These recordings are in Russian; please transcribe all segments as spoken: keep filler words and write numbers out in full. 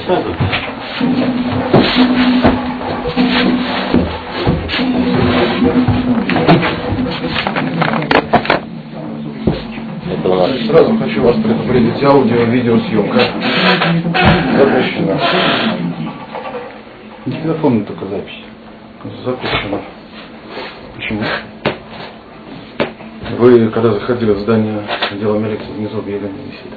Присаживайтесь. Это у нас... Сразу хочу вас предупредить, аудио-видеосъемка запрещена. Диктофонная только запись. Запрещена. Почему? Вы, когда заходили в здание отдела милиции, внизу объявление висит.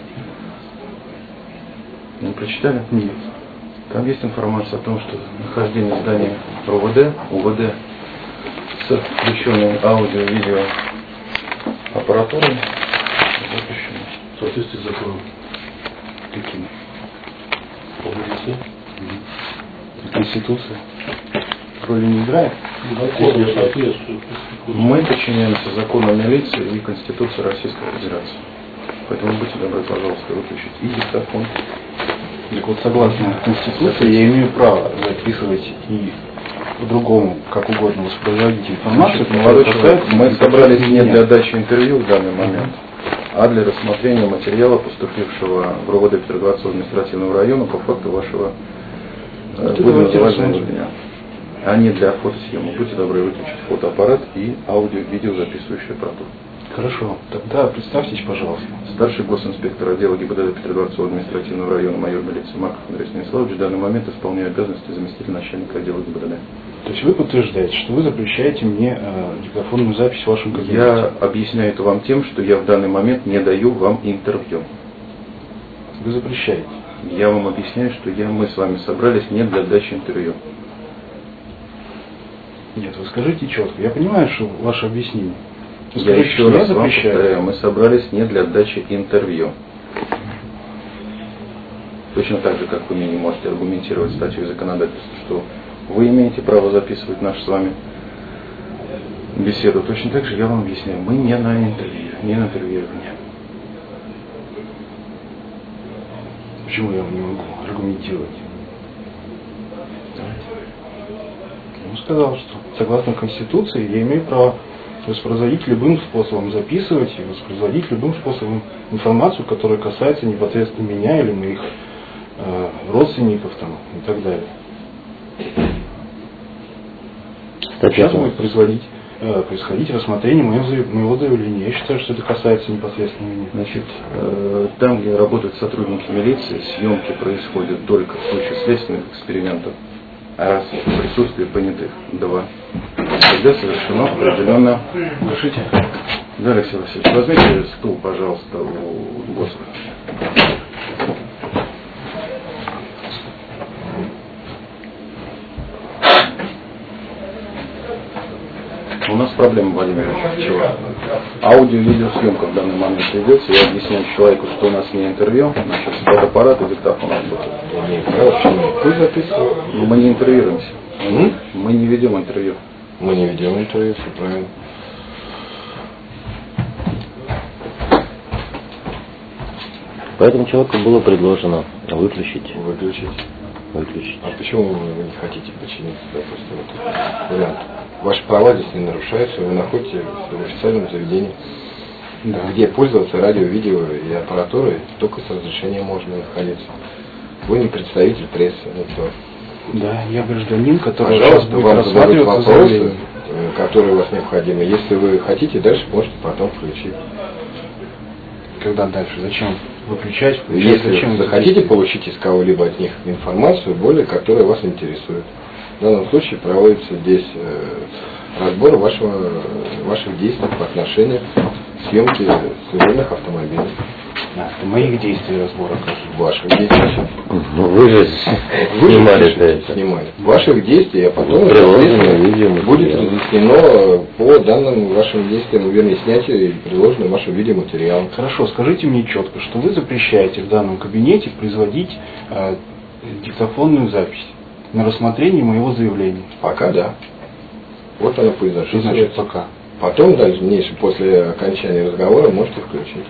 Не прочитали? Нет. Там есть информация о том, что нахождение здания РОВД, УВД с включенной аудио-видео аппаратурой запрещено. В соответствии с законом. Каким? Полностью. Конституция роли не играет? Закону соответствует. Мы подчиняемся закону милиции и Конституции Российской Федерации. Поэтому будьте добры, пожалуйста, выключить и диктофон. Так вот, согласно Конституции, я имею право записывать и по-другому, как угодно, воспроизводить информацию. Значит, молодой человек, мы собрались не для дачи интервью в данный момент, а для рассмотрения материала, поступившего в РОВД Петроградского административного района по факту вашего будем называть заявления, а не для фотосъемок. Будьте добры выключить фотоаппарат и аудио-видео записывающий аппаратуру. Хорошо. Тогда представьтесь, пожалуйста. Старший госинспектор отдела ГИБДД Петроградского административного района майор милиции Марков Андрей Станиславович в данный момент исполняю обязанности заместителя начальника отдела ГИБДД. То есть вы подтверждаете, что вы запрещаете мне э, диктофонную запись в вашем кабинете? Я объясняю это вам тем, что я в данный момент не даю вам интервью. Вы запрещаете? Я вам объясняю, что я, мы с вами собрались не для дачи интервью. Нет, вы скажите четко. Я понимаю, что ваше объяснение. Вы Я скажите, еще раз я вам запрещаю. повторяю, мы собрались не для дачи интервью. Точно так же, как вы мне не можете аргументировать статью законодательства, что вы имеете право записывать нашу с вами беседу. Точно так же я вам объясняю, мы не на интервью, не на интервьюирование. Почему я вам не могу аргументировать? Я вам сказал, что согласно Конституции я имею право воспроизводить любым способом, записывать и воспроизводить любым способом информацию, которая касается непосредственно меня или моих э, родственников там, и так далее. Сейчас будет производить, э, происходить рассмотрение моего, моего заявления. Я считаю, что это касается непосредственно меня. Значит, э, там, где работают сотрудники милиции, съемки происходят только в случае следственных экспериментов. А раз в присутствии понятых два, тогда совершено определенно... Разрешите? Да, Алексей Васильевич, возьмите стул, пожалуйста, у босса. У нас проблема, Владимир Ильич. Чего? Аудио-видеосъемка в данный момент ведется. Я объясняю человеку, что у нас не интервью, значит, фотоаппарат и диктофон работает. Вы записываете? Мы не интервьюируемся. М? Мы не ведем интервью. Мы не ведем интервью, все правильно. Поэтому человеку было предложено выключить. Выключить. Выключить. А почему вы не хотите подчиниться, допустим, этот вариант? Ваши права здесь не нарушаются, вы находитесь в официальном заведении, да, где пользоваться радио, видео и аппаратурой только с разрешением можно находиться. Вы не представитель прессы, никто. Да, я гражданин, который сейчас будет рассматривать вопросы, которые у вас необходимы. Если вы хотите, дальше можете потом включить. Когда дальше? Зачем выключать? включать? Если Зачем захотите получить из кого-либо от них информацию, более которая вас интересует. В данном случае проводится здесь э, разбор вашего, ваших действий по отношению к съемке служебных автомобилей. Да, это моих действий разбора, как Ваших действий. Ну, вы же Вы снимали же это. снимали. Ваших действий, а потом Приложено видео будет разъяснено по данным вашим действиям, вернее, снятию и приложенным вашим видеоматериалам. Хорошо, скажите мне четко, что вы запрещаете в данном кабинете производить э, диктофонную запись на рассмотрение моего заявления. Пока да. Вот оно произошло. Что значит пока? Потом, дальше, после окончания разговора, можете включить.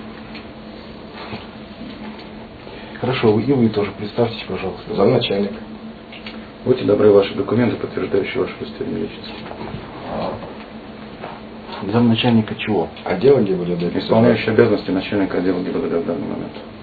Хорошо, и вы тоже представьтесь, пожалуйста. Замначальник. Будьте добры, ваши документы, подтверждающие вашу удостоверение личности. Замначальника чего? Отдела ГИБДД. Исполняющий обязанности начальника отдела ГИБДД в данный момент.